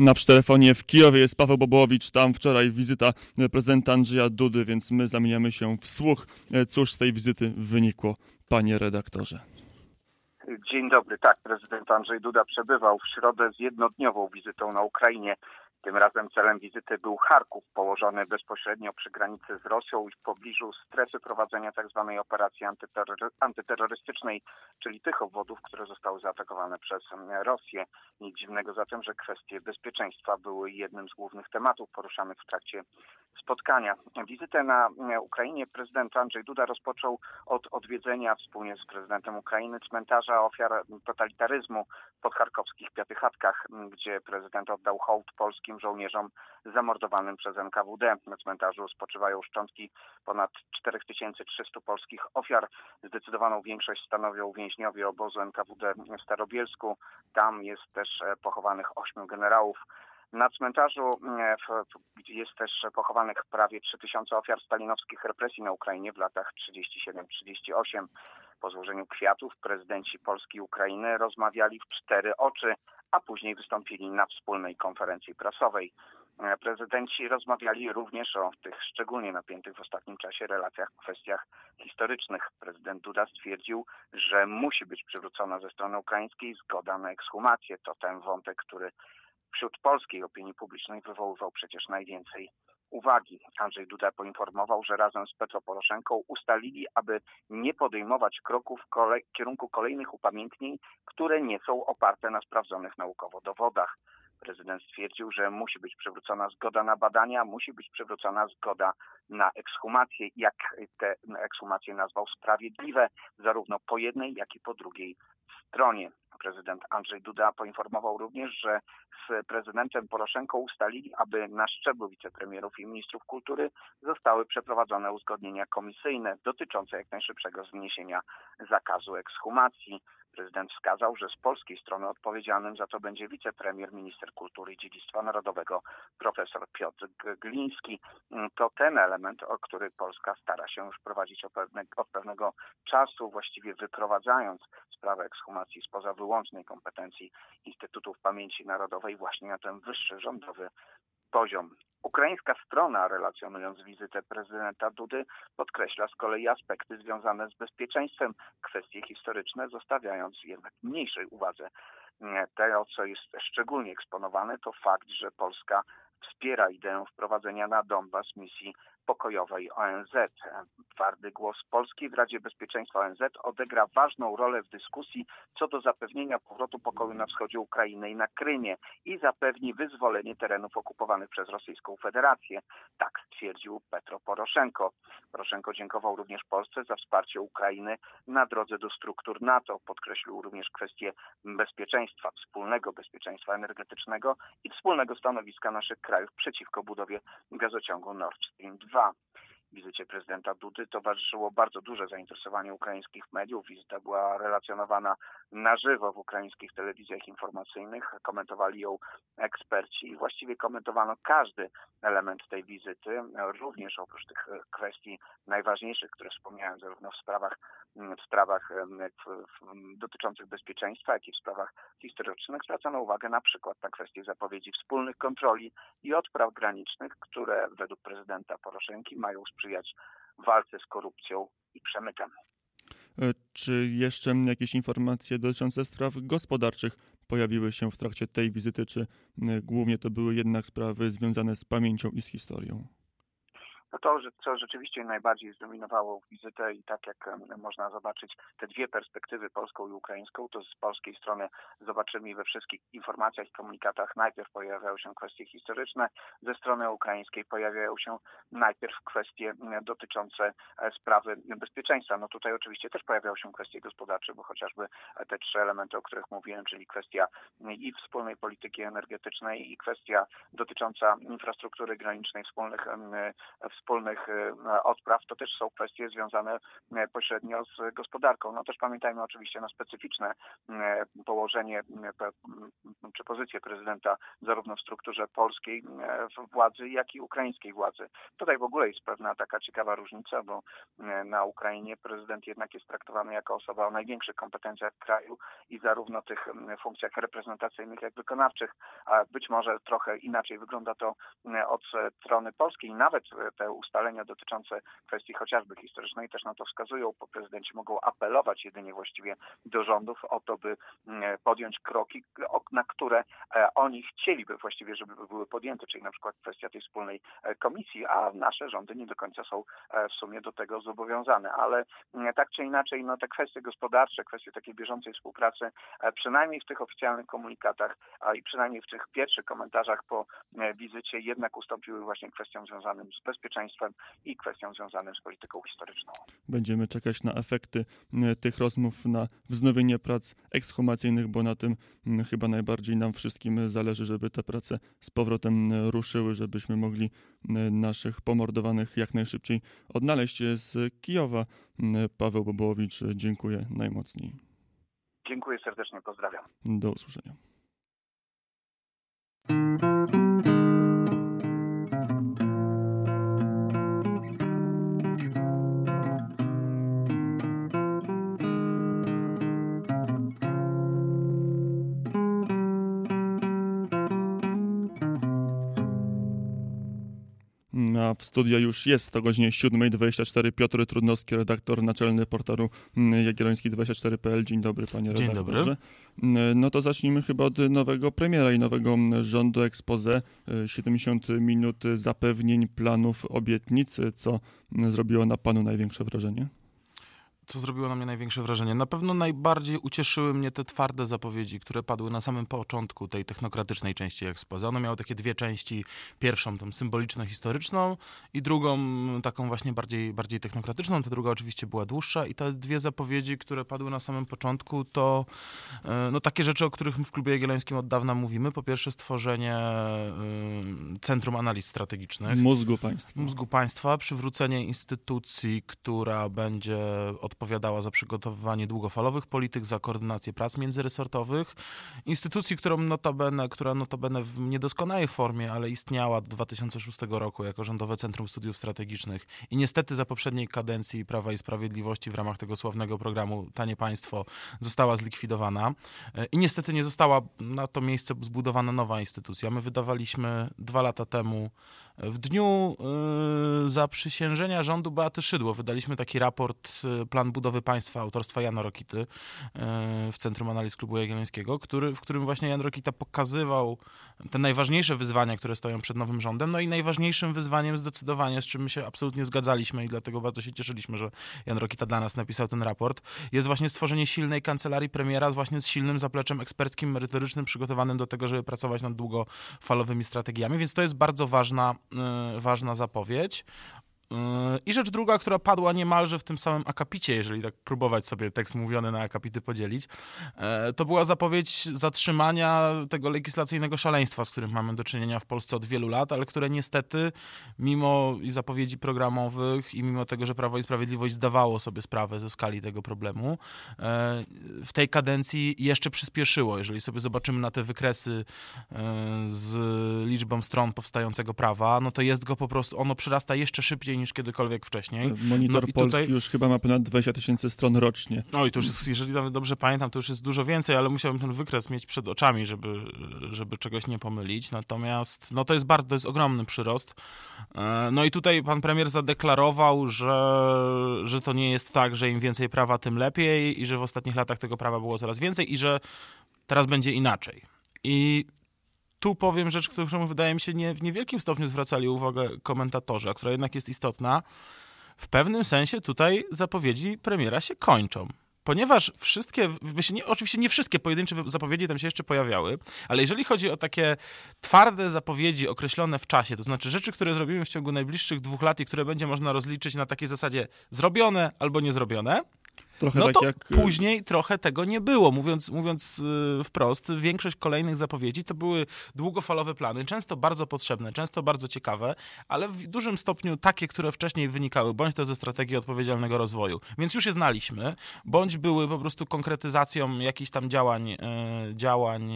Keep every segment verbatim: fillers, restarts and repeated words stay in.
Na przy telefonie w Kijowie jest Paweł Bobołowicz, tam wczoraj wizyta prezydenta Andrzeja Dudy, więc my zamieniamy się w słuch. Cóż z tej wizyty wynikło, panie redaktorze? Dzień dobry. Tak, prezydent Andrzej Duda przebywał w środę z jednodniową wizytą na Ukrainie. Tym razem celem wizyty był Charków, położony bezpośrednio przy granicy z Rosją i w pobliżu strefy prowadzenia tzw. operacji antyterrory- antyterrorystycznej, czyli tych obwodów, które zostały zaatakowane przez Rosję. Nic dziwnego zatem, że kwestie bezpieczeństwa były jednym z głównych tematów poruszanych w trakcie spotkania. Wizytę na Ukrainie prezydent Andrzej Duda rozpoczął od odwiedzenia wspólnie z prezydentem Ukrainy cmentarza ofiar totalitaryzmu w podcharkowskich Piatychatkach, gdzie prezydent oddał hołd polskim żołnierzom zamordowanym przez N K W D. Na cmentarzu spoczywają szczątki ponad cztery tysiące trzysta polskich ofiar. Zdecydowaną większość stanowią więźniowie obozu N K W D w Starobielsku. Tam jest też pochowanych ośmiu generałów. Na cmentarzu jest też pochowanych prawie trzy tysiące ofiar stalinowskich represji na Ukrainie w latach trzydziestym siódmym trzydziestym ósmym. Po złożeniu kwiatów prezydenci Polski i Ukrainy rozmawiali w cztery oczy, a później wystąpili na wspólnej konferencji prasowej. Prezydenci rozmawiali również o tych szczególnie napiętych w ostatnim czasie relacjach w kwestiach historycznych. Prezydent Duda stwierdził, że musi być przywrócona ze strony ukraińskiej zgoda na ekshumację. To ten wątek, który wśród polskiej opinii publicznej wywoływał przecież najwięcej uwagi. Andrzej Duda poinformował, że razem z Petro Poroszenką ustalili, aby nie podejmować kroków w kolej, kierunku kolejnych upamiętnień, które nie są oparte na sprawdzonych naukowo dowodach. Prezydent stwierdził, że musi być przywrócona zgoda na badania, musi być przywrócona zgoda na ekshumację, jak te ekshumacje nazwał sprawiedliwe, zarówno po jednej, jak i po drugiej stronie. Prezydent Andrzej Duda poinformował również, że z prezydentem Poroszenką ustalili, aby na szczeblu wicepremierów i ministrów kultury zostały przeprowadzone uzgodnienia komisyjne dotyczące jak najszybszego zniesienia zakazu ekshumacji. Prezydent wskazał, że z polskiej strony odpowiedzialnym za to będzie wicepremier, minister kultury i dziedzictwa narodowego profesor Piotr Gliński. To ten element, o który Polska stara się już prowadzić od pewnego, od pewnego czasu, właściwie wyprowadzając sprawę ekshumacji spoza wyłącznej kompetencji Instytutów Pamięci Narodowej właśnie na ten wyższy rządowy poziom. Ukraińska strona, relacjonując wizytę prezydenta Dudy, podkreśla z kolei aspekty związane z bezpieczeństwem, kwestie historyczne, zostawiając jednak mniejszej uwadze. To, co jest szczególnie eksponowane, to fakt, że Polska wspiera ideę wprowadzenia na Donbas misji pokojowej O N Z. Twardy głos Polski w Radzie Bezpieczeństwa O N Z odegra ważną rolę w dyskusji co do zapewnienia powrotu pokoju na wschodzie Ukrainy i na Krymie i zapewni wyzwolenie terenów okupowanych przez Rosyjską Federację. Tak stwierdził Petro Poroszenko. Poroszenko dziękował również Polsce za wsparcie Ukrainy na drodze do struktur NATO. Podkreślił również kwestię bezpieczeństwa, wspólnego bezpieczeństwa energetycznego i wspólnego stanowiska naszych krajów przeciwko budowie gazociągu Nord Stream dwa. Wizycie prezydenta Dudy towarzyszyło bardzo duże zainteresowanie ukraińskich mediów. Wizyta była relacjonowana na żywo w ukraińskich telewizjach informacyjnych. Komentowali ją eksperci i właściwie komentowano każdy element tej wizyty. Również oprócz tych kwestii najważniejszych, które wspomniałem, zarówno w sprawach, w sprawach dotyczących bezpieczeństwa, jak i w sprawach historycznych, zwracano uwagę na przykład na kwestię zapowiedzi wspólnych kontroli i odpraw granicznych, które według prezydenta Poroszenki mają sprzyjać walce z korupcją i przemytem. Czy jeszcze jakieś informacje dotyczące spraw gospodarczych pojawiły się w trakcie tej wizyty, czy głównie to były jednak sprawy związane z pamięcią i z historią? No to, co rzeczywiście najbardziej zdominowało wizytę i tak jak można zobaczyć te dwie perspektywy, polską i ukraińską, to z polskiej strony zobaczymy we wszystkich informacjach i komunikatach najpierw pojawiają się kwestie historyczne, ze strony ukraińskiej pojawiają się najpierw kwestie dotyczące sprawy bezpieczeństwa. No tutaj oczywiście też pojawiają się kwestie gospodarcze, bo chociażby te trzy elementy, o których mówiłem, czyli kwestia i wspólnej polityki energetycznej i kwestia dotycząca infrastruktury granicznej, wspólnych wspólnych odpraw, to też są kwestie związane pośrednio z gospodarką. No też pamiętajmy oczywiście na specyficzne położenie czy pozycję prezydenta zarówno w strukturze polskiej władzy, jak i ukraińskiej władzy. Tutaj w ogóle jest pewna taka ciekawa różnica, bo na Ukrainie prezydent jednak jest traktowany jako osoba o największych kompetencjach w kraju i zarówno tych funkcjach reprezentacyjnych, jak wykonawczych, a być może trochę inaczej wygląda to od strony polskiej. Nawet te ustalenia dotyczące kwestii chociażby historycznej też na to wskazują, bo prezydenci mogą apelować jedynie właściwie do rządów o to, by podjąć kroki, na które oni chcieliby właściwie, żeby były podjęte, czyli na przykład kwestia tej wspólnej komisji, a nasze rządy nie do końca są w sumie do tego zobowiązane. Ale tak czy inaczej, no te kwestie gospodarcze, kwestie takiej bieżącej współpracy, przynajmniej w tych oficjalnych komunikatach, a i przynajmniej w tych pierwszych komentarzach po wizycie jednak ustąpiły właśnie kwestiom związanym z bezpieczeństwem i kwestiom związanym z polityką historyczną. Będziemy czekać na efekty tych rozmów, na wznowienie prac ekshumacyjnych, bo na tym chyba najbardziej nam wszystkim zależy, żeby te prace z powrotem ruszyły, żebyśmy mogli naszych pomordowanych jak najszybciej odnaleźć. Z Kijowa Paweł Bobołowicz, dziękuję najmocniej. Dziękuję serdecznie, pozdrawiam. Do usłyszenia. A w studio już jest o godzinie siódma dwadzieścia cztery Piotr Trudnowski, redaktor naczelny portalu jagielloński dwadzieścia cztery kropka p l. Dzień dobry, panie redaktorze. Dzień dobry. No to zacznijmy chyba od nowego premiera i nowego rządu expose. siedemdziesiąt minut zapewnień, planów, obietnic. Co zrobiło na panu największe wrażenie? Co zrobiło na mnie największe wrażenie? Na pewno najbardziej ucieszyły mnie te twarde zapowiedzi, które padły na samym początku tej technokratycznej części exposé. One miały takie dwie części. Pierwszą, tą symboliczno-historyczną i drugą, taką właśnie bardziej, bardziej technokratyczną. Ta druga oczywiście była dłuższa i te dwie zapowiedzi, które padły na samym początku, to no, takie rzeczy, o których my w Klubie Jagiellońskim od dawna mówimy. Po pierwsze stworzenie y, Centrum Analiz Strategicznych. Mózgu państwa. Mózgu państwa, przywrócenie instytucji, która będzie odpowiadała za przygotowywanie długofalowych polityk, za koordynację prac międzyresortowych. Instytucji, którą notabene, która notabene w niedoskonałej formie, ale istniała do dwa tysiące szóstego roku jako Rządowe Centrum Studiów Strategicznych i niestety za poprzedniej kadencji Prawa i Sprawiedliwości w ramach tego sławnego programu Tanie Państwo została zlikwidowana i niestety nie została na to miejsce zbudowana nowa instytucja. My wydawaliśmy dwa lata temu w dniu yy, zaprzysiężenia rządu Beaty Szydło wydaliśmy taki raport yy, Plan Budowy Państwa autorstwa Jana Rokity yy, w Centrum Analiz Klubu Jagiellońskiego, który, w którym właśnie Jan Rokita pokazywał te najważniejsze wyzwania, które stoją przed nowym rządem. No i najważniejszym wyzwaniem zdecydowanie, z czym my się absolutnie zgadzaliśmy i dlatego bardzo się cieszyliśmy, że Jan Rokita dla nas napisał ten raport, jest właśnie stworzenie silnej kancelarii premiera właśnie z silnym zapleczem eksperckim, merytorycznym, przygotowanym do tego, żeby pracować nad długofalowymi strategiami, więc to jest bardzo ważna ważna zapowiedź. I rzecz druga, która padła niemalże w tym samym akapicie, jeżeli tak próbować sobie tekst mówiony na akapity podzielić, to była zapowiedź zatrzymania tego legislacyjnego szaleństwa, z którym mamy do czynienia w Polsce od wielu lat, ale które niestety mimo i zapowiedzi programowych i mimo tego, że Prawo i Sprawiedliwość zdawało sobie sprawę ze skali tego problemu, w tej kadencji jeszcze przyspieszyło. Jeżeli sobie zobaczymy na te wykresy z liczbą stron powstającego prawa, no to jest go po prostu, ono przyrasta jeszcze szybciej niż kiedykolwiek wcześniej. Monitor no Polski tutaj... już chyba ma ponad dwadzieścia tysięcy stron rocznie. No i to już jest, jeżeli nawet dobrze pamiętam, to już jest dużo więcej, ale musiałbym ten wykres mieć przed oczami, żeby, żeby czegoś nie pomylić. Natomiast no to jest bardzo, to jest ogromny przyrost. No i tutaj pan premier zadeklarował, że, że to nie jest tak, że im więcej prawa, tym lepiej i że w ostatnich latach tego prawa było coraz więcej i że teraz będzie inaczej. I tu powiem rzecz, którą wydaje mi się nie, w niewielkim stopniu zwracali uwagę komentatorzy, a która jednak jest istotna. W pewnym sensie tutaj zapowiedzi premiera się kończą. Ponieważ wszystkie, nie, oczywiście nie wszystkie pojedyncze zapowiedzi tam się jeszcze pojawiały, ale jeżeli chodzi o takie twarde zapowiedzi określone w czasie, to znaczy rzeczy, które zrobimy w ciągu najbliższych dwóch lat i które będzie można rozliczyć na takiej zasadzie zrobione albo niezrobione, Trochę no tak to jak... później trochę tego nie było. Mówiąc, mówiąc wprost, większość kolejnych zapowiedzi to były długofalowe plany, często bardzo potrzebne, często bardzo ciekawe, ale w dużym stopniu takie, które wcześniej wynikały, bądź to ze strategii odpowiedzialnego rozwoju. Więc już je znaliśmy, bądź były po prostu konkretyzacją jakichś tam działań, działań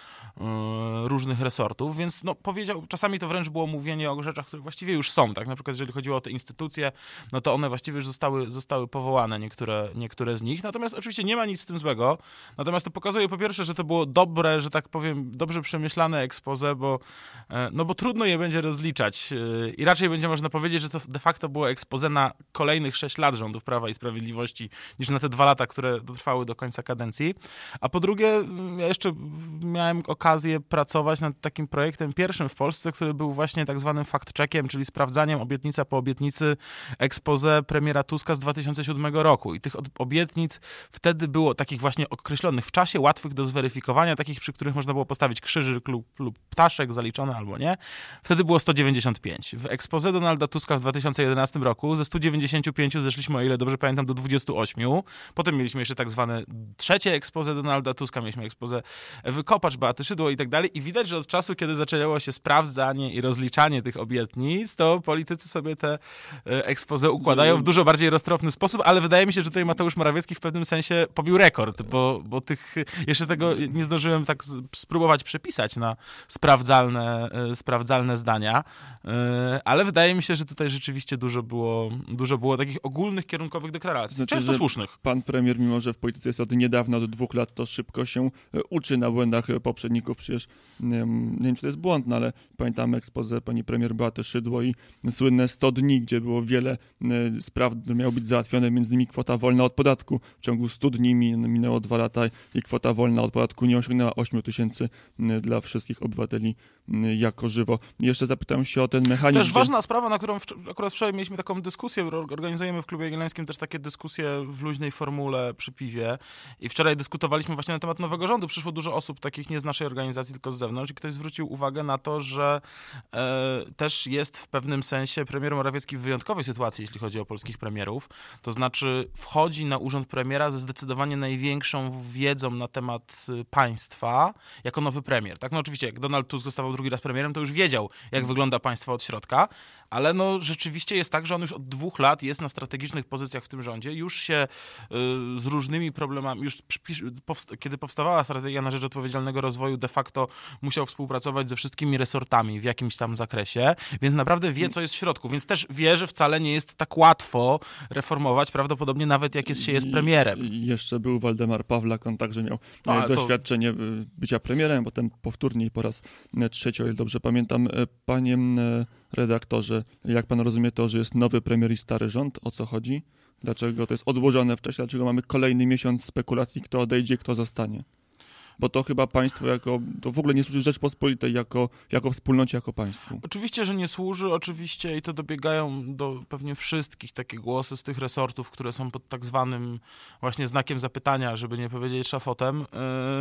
różnych resortów, więc no powiedział, czasami to wręcz było mówienie o rzeczach, które właściwie już są, tak? Na przykład jeżeli chodziło o te instytucje, no to one właściwie już zostały, zostały powołane, niektóre, niektóre z nich. Natomiast oczywiście nie ma nic z tym złego. Natomiast to pokazuje po pierwsze, że to było dobre, że tak powiem, dobrze przemyślane expose, bo, no bo trudno je będzie rozliczać i raczej będzie można powiedzieć, że to de facto było expose na kolejnych sześć lat rządów Prawa i Sprawiedliwości niż na te dwa lata, które dotrwały do końca kadencji. A po drugie, ja jeszcze miałem okazję pracować nad takim projektem pierwszym w Polsce, który był właśnie tak zwanym fact-checkiem, czyli sprawdzaniem obietnica po obietnicy expose premiera Tuska z dwa tysiące siódmego roku. I tych obietnic wtedy było takich właśnie określonych w czasie, łatwych do zweryfikowania, takich, przy których można było postawić krzyżyk lub, lub ptaszek zaliczony albo nie. Wtedy było sto dziewięćdziesiąt pięć. W expose Donalda Tuska w dwa tysiące jedenastym roku ze stu dziewięćdziesięciu pięciu zeszliśmy, o ile dobrze pamiętam, do dwudziestu ośmiu. Potem mieliśmy jeszcze tak zwane trzecie expose Donalda Tuska, mieliśmy expose Ewy Kopacz, Beaty Szydło i tak dalej. I widać, że od czasu, kiedy zaczęło się sprawdzanie i rozliczanie tych obietnic, to politycy sobie te expose układają w dużo bardziej roztropny sposób, ale wydaje mi się, że tutaj Mateusz Morawiecki w pewnym sensie pobił rekord, bo, bo tych, jeszcze tego nie zdążyłem tak spróbować przepisać na sprawdzalne, sprawdzalne zdania, ale wydaje mi się, że tutaj rzeczywiście dużo było, dużo było takich ogólnych, kierunkowych deklaracji, znaczy, często słusznych. Pan premier, mimo że w polityce jest od niedawna, od dwóch lat, to szybko się uczy na błędach poprzedników. Przecież nie wiem, nie wiem, czy to jest błąd, no ale pamiętamy expose pani premier Beaty Szydło i słynne sto dni, gdzie było wiele spraw, miało być załatwione, między innymi kwota wolna od podatku. W ciągu stu dni minęło dwa lata i kwota wolna od podatku nie osiągnęła ośmiu tysięcy dla wszystkich obywateli jako żywo. I jeszcze zapytam się o ten mechanizm. Też ważna sprawa, na którą wcz- akurat wczoraj mieliśmy taką dyskusję, organizujemy w Klubie Jagiellońskim też takie dyskusje w luźnej formule przy piwie i wczoraj dyskutowaliśmy właśnie na temat nowego rządu. Przyszło dużo osób, takich nie z naszej organizacji, tylko z zewnątrz i ktoś zwrócił uwagę na to, że e, też jest w pewnym sensie premier Morawiecki w wyjątkowej sytuacji, jeśli chodzi o polskich premierów. To znaczy wchodzi na urząd premiera ze zdecydowanie największą wiedzą na temat państwa jako nowy premier. Tak, no oczywiście jak Donald Tusk zostawał drugi raz premierem, to już wiedział, jak wygląda państwo od środka, ale no rzeczywiście jest tak, że on już od dwóch lat jest na strategicznych pozycjach w tym rządzie, już się y, z różnymi problemami, już przypisz, powst- kiedy powstawała strategia na rzecz odpowiedzialnego rozwoju, de facto musiał współpracować ze wszystkimi resortami w jakimś tam zakresie, więc naprawdę wie, co jest w środku, więc też wie, że wcale nie jest tak łatwo reformować, prawdopodobnie nawet jak jest, się jest premierem. I jeszcze był Waldemar Pawlak, on także miał A, doświadczenie to... bycia premierem, potem powtórnie po raz trzeci, o ile dobrze pamiętam. Panie redaktorze, jak pan rozumie to, że jest nowy premier i stary rząd? O co chodzi? Dlaczego to jest odłożone wcześniej? Dlaczego mamy kolejny miesiąc spekulacji, kto odejdzie, kto zostanie? Bo to chyba państwo jako, to w ogóle nie służy Rzeczpospolitej jako, jako wspólnocie, jako państwu. Oczywiście, że nie służy, oczywiście i to dobiegają do pewnie wszystkich takie głosy z tych resortów, które są pod tak zwanym właśnie znakiem zapytania, żeby nie powiedzieć szafotem, yy,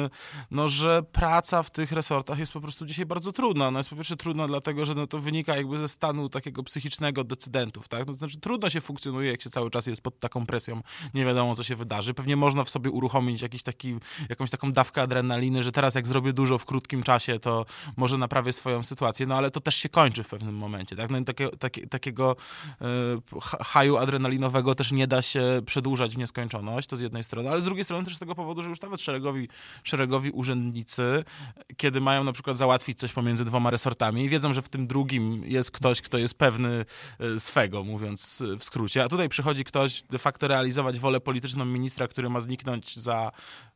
no, że praca w tych resortach jest po prostu dzisiaj bardzo trudna. Ona jest po pierwsze trudna dlatego, że no, to wynika jakby ze stanu takiego psychicznego decydentów, tak? No, to znaczy trudno się funkcjonuje, jak się cały czas jest pod taką presją, nie wiadomo, co się wydarzy. Pewnie można w sobie uruchomić jakiś taki, jakąś taką dawkę adrenaliny, że teraz jak zrobię dużo w krótkim czasie, to może naprawię swoją sytuację, no ale to też się kończy w pewnym momencie, tak? No i takie, takie, takiego y, haju adrenalinowego też nie da się przedłużać w nieskończoność, to z jednej strony, ale z drugiej strony też z tego powodu, że już nawet szeregowi, szeregowi urzędnicy, kiedy mają na przykład załatwić coś pomiędzy dwoma resortami, wiedzą, że w tym drugim jest ktoś, kto jest pewny swego, mówiąc w skrócie, a tutaj przychodzi ktoś de facto realizować wolę polityczną ministra, który ma zniknąć za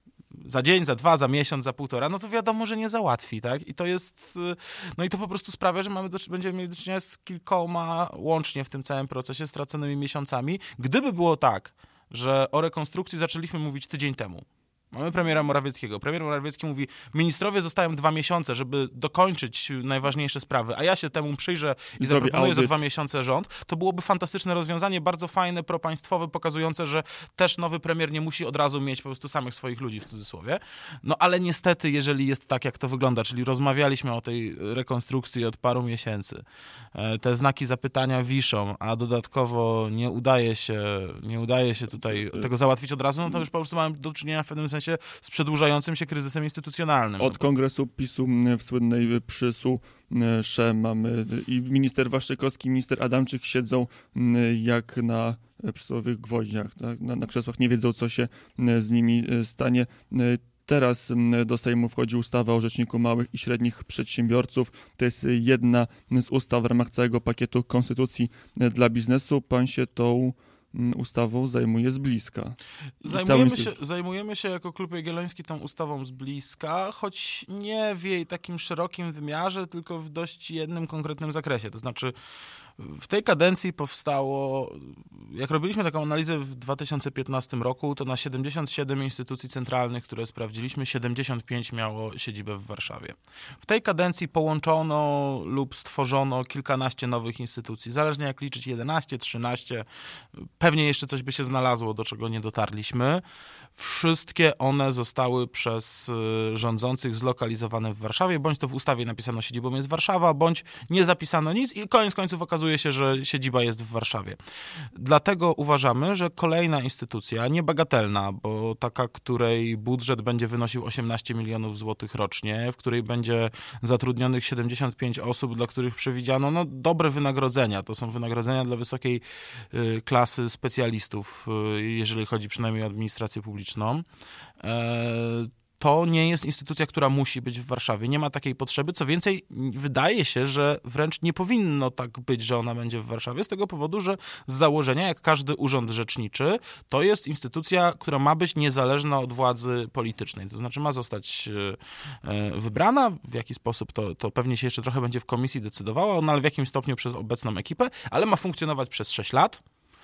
za dzień, za dwa, za miesiąc, za półtora, no to wiadomo, że nie załatwi, tak? I to jest, no i to po prostu sprawia, że mamy do, będziemy mieli do czynienia z kilkoma łącznie w tym całym procesie straconymi miesiącami. Gdyby było tak, że o rekonstrukcji zaczęliśmy mówić tydzień temu, Mamy premiera Morawieckiego. Premier Morawiecki mówi, ministrowie zostają dwa miesiące, żeby dokończyć najważniejsze sprawy, a ja się temu przyjrzę i Zrobi zaproponuję audyt. za dwa miesiące rząd. To byłoby fantastyczne rozwiązanie, bardzo fajne, propaństwowe, pokazujące, że też nowy premier nie musi od razu mieć po prostu samych swoich ludzi w cudzysłowie. No ale niestety, jeżeli jest tak, jak to wygląda, czyli rozmawialiśmy o tej rekonstrukcji od paru miesięcy, te znaki zapytania wiszą, a dodatkowo nie udaje się, nie udaje się tutaj tego załatwić od razu, no to już po prostu mamy do czynienia w pewnym sensie z przedłużającym się kryzysem instytucjonalnym. Od kongresu PiSu w słynnej Przysu-sze mamy i minister Waszczykowski, minister Adamczyk siedzą jak na przysłowiowych gwoździach, tak? na, na krzesłach, nie wiedzą, co się z nimi stanie. Teraz do Sejmu wchodzi ustawa o Rzeczniku Małych i Średnich Przedsiębiorców. To jest jedna z ustaw w ramach całego pakietu konstytucji dla biznesu. Pan się tą ustawą zajmuje z bliska. Zajmujemy się, zajmujemy się jako Klub Jagielloński tą ustawą z bliska, choć nie w jej takim szerokim wymiarze, tylko w dość jednym konkretnym zakresie. To znaczy w tej kadencji powstało, jak robiliśmy taką analizę w dwa tysiące piętnastym roku, to na siedemdziesiąt siedem instytucji centralnych, które sprawdziliśmy, siedemdziesiąt pięć miało siedzibę w Warszawie. W tej kadencji połączono lub stworzono kilkanaście nowych instytucji, zależnie jak liczyć, jedenaście, trzynaście, pewnie jeszcze coś by się znalazło, do czego nie dotarliśmy. Wszystkie one zostały przez rządzących zlokalizowane w Warszawie, bądź to w ustawie napisano siedzibą jest Warszawa, bądź nie zapisano nic i koniec końców okazuje się, że siedziba jest w Warszawie. Dlatego uważamy, że kolejna instytucja, niebagatelna, bo taka, której budżet będzie wynosił osiemnaście milionów złotych rocznie, w której będzie zatrudnionych siedemdziesiąt pięć osób, dla których przewidziano no, dobre wynagrodzenia. To są wynagrodzenia dla wysokiej y, klasy specjalistów, y, jeżeli chodzi przynajmniej o administrację publiczną. E, To nie jest instytucja, która musi być w Warszawie. Nie ma takiej potrzeby. Co więcej, wydaje się, że wręcz nie powinno tak być, że ona będzie w Warszawie, z tego powodu, że z założenia, jak każdy urząd rzeczniczy, to jest instytucja, która ma być niezależna od władzy politycznej. To znaczy ma zostać wybrana. W jaki sposób, to, to pewnie się jeszcze trochę będzie w komisji decydowało, no ale w jakim stopniu przez obecną ekipę, ale ma funkcjonować przez sześć lat.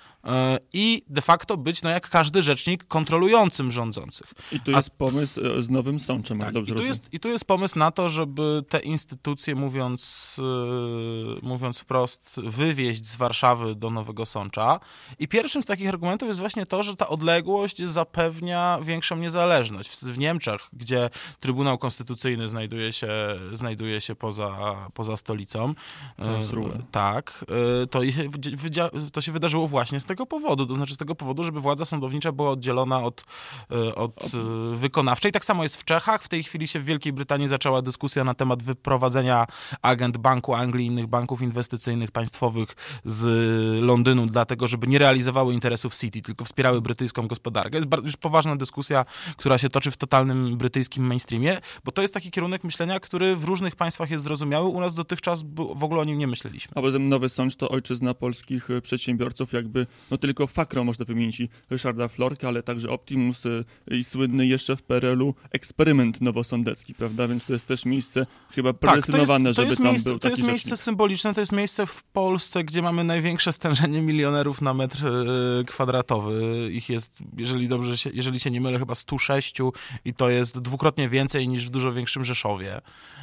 I de facto być, no jak każdy rzecznik, kontrolującym rządzących. I tu jest A... pomysł z Nowym Sączem, tak, jak dobrze i tu rozumiem. jest, I tu jest pomysł na to, żeby te instytucje, mówiąc, yy, mówiąc wprost, wywieźć z Warszawy do Nowego Sącza. I pierwszym z takich argumentów jest właśnie to, że ta odległość zapewnia większą niezależność. W, w Niemczech, gdzie Trybunał Konstytucyjny znajduje się, znajduje się poza, poza stolicą, yy, tak, yy, to, to się wydarzyło właśnie z tego powodu, to znaczy z tego powodu, żeby władza sądownicza była oddzielona od, od wykonawczej. Tak samo jest w Czechach. W tej chwili się w Wielkiej Brytanii zaczęła dyskusja na temat wyprowadzenia agent Banku Anglii i innych banków inwestycyjnych państwowych z Londynu, dlatego żeby nie realizowały interesów City, tylko wspierały brytyjską gospodarkę. Jest już poważna dyskusja, która się toczy w totalnym brytyjskim mainstreamie, bo to jest taki kierunek myślenia, który w różnych państwach jest zrozumiały. U nas dotychczas w ogóle o nim nie myśleliśmy. A potem Nowy Sącz to ojczyzna polskich przedsiębiorców, jakby no tylko Fakro można wymienić i Ryszarda Florka, ale także Optimus i słynny jeszcze w P R L u eksperyment nowosądecki, prawda? Więc to jest też miejsce chyba predestynowane, tak, to jest, to żeby jest tam miejsce, był taki To jest rzecznik. miejsce symboliczne, to jest miejsce w Polsce, gdzie mamy największe stężenie milionerów na metr yy, kwadratowy. Ich jest, jeżeli dobrze się, jeżeli się nie mylę, chyba sto sześć i to jest dwukrotnie więcej niż w dużo większym Rzeszowie,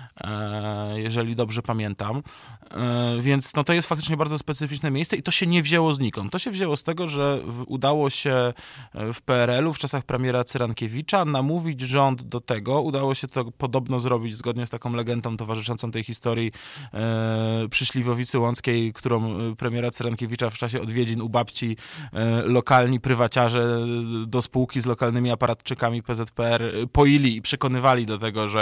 yy, jeżeli dobrze pamiętam. Yy, więc no, to jest faktycznie bardzo specyficzne miejsce i to się nie wzięło znikąd. To się wzięło z tego, że w, udało się w P R L u w czasach premiera Cyrankiewicza namówić rząd do tego. Udało się to podobno zrobić zgodnie z taką legendą towarzyszącą tej historii e, przy Śliwowicy Łąckiej, którą premiera Cyrankiewicza w czasie odwiedzin u babci e, lokalni prywaciarze do spółki z lokalnymi aparatczykami P Z P R poili i przekonywali do tego, że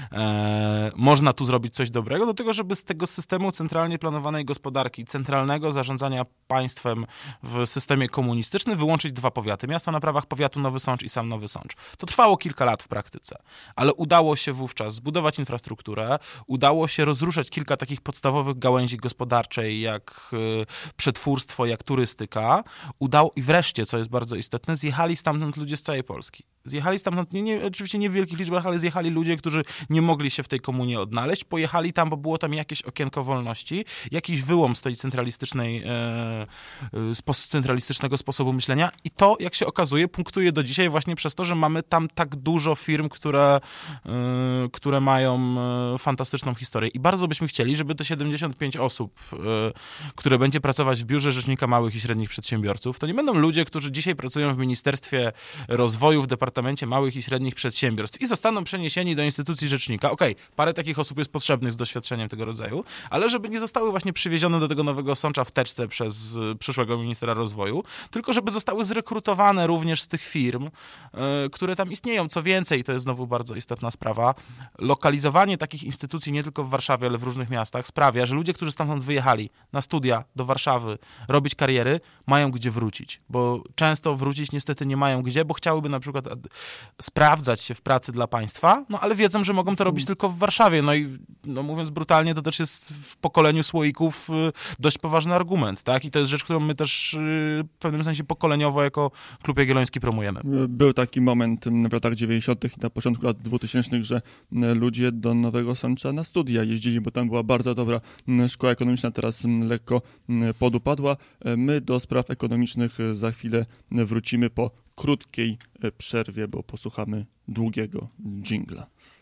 e, można tu zrobić coś dobrego, do tego, żeby z tego systemu centralnie planowanej gospodarki, centralnego zarządzania państwem w systemie komunistycznym wyłączyć dwa powiaty. Miasto na prawach powiatu Nowy Sącz i sam Nowy Sącz. To trwało kilka lat w praktyce, ale udało się wówczas zbudować infrastrukturę, udało się rozruszać kilka takich podstawowych gałęzi gospodarczej, jak y, przetwórstwo, jak turystyka. Udało, i wreszcie, co jest bardzo istotne, zjechali stamtąd ludzie z całej Polski. Zjechali stamtąd, nie, nie, oczywiście nie w wielkich liczbach, ale zjechali ludzie, którzy nie mogli się w tej komunie odnaleźć. Pojechali tam, bo było tam jakieś okienko wolności, jakiś wyłom z tej centralistycznej, e, z centralistycznego sposobu myślenia i to, jak się okazuje, punktuje do dzisiaj właśnie przez to, że mamy tam tak dużo firm, które, e, które mają e, fantastyczną historię. I bardzo byśmy chcieli, żeby te siedemdziesiąt pięć osób, e, które będzie pracować w Biurze Rzecznika Małych i Średnich Przedsiębiorców, to nie będą ludzie, którzy dzisiaj pracują w Ministerstwie Rozwoju, w Departamencie Małych i Średnich Przedsiębiorstw i zostaną przeniesieni do instytucji rzecznika. Okej, okay, parę takich osób jest potrzebnych z doświadczeniem tego rodzaju, ale żeby nie zostały właśnie przywiezione do tego nowego sącza w teczce przez przyszłego ministra rozwoju, tylko żeby zostały zrekrutowane również z tych firm, yy, które tam istnieją. Co więcej, to jest znowu bardzo istotna sprawa, lokalizowanie takich instytucji nie tylko w Warszawie, ale w różnych miastach sprawia, że ludzie, którzy stamtąd wyjechali na studia do Warszawy, robić kariery, mają gdzie wrócić, bo często wrócić niestety nie mają gdzie, bo chciałyby na przykład sprawdzać się w pracy dla państwa, no ale wiedzą, że mogą to robić tylko w Warszawie. No i no mówiąc brutalnie, to też jest w pokoleniu słoików dość poważny argument, tak? I to jest rzecz, którą my też w pewnym sensie pokoleniowo jako Klub Jagielloński promujemy. Był taki moment w latach dziewięćdziesiątych i na początku lat dwutysięcznych, że ludzie do Nowego Sącza na studia jeździli, bo tam była bardzo dobra szkoła ekonomiczna, teraz lekko podupadła. My do spraw ekonomicznych za chwilę wrócimy po krótkiej przerwie, bo posłuchamy długiego dżingla.